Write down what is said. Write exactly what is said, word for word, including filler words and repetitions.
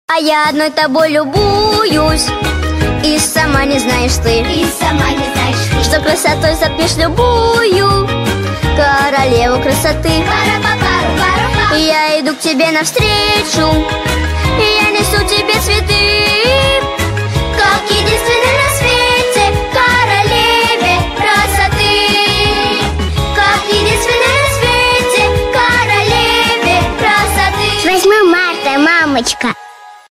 А я одной тобой любуюсь, и сама не знаешь ты, И сама не знаешь ты, что красотой затмишь любую королеву красоты. Пара-па-пару-пару-па. Я иду к тебе навстречу, и я не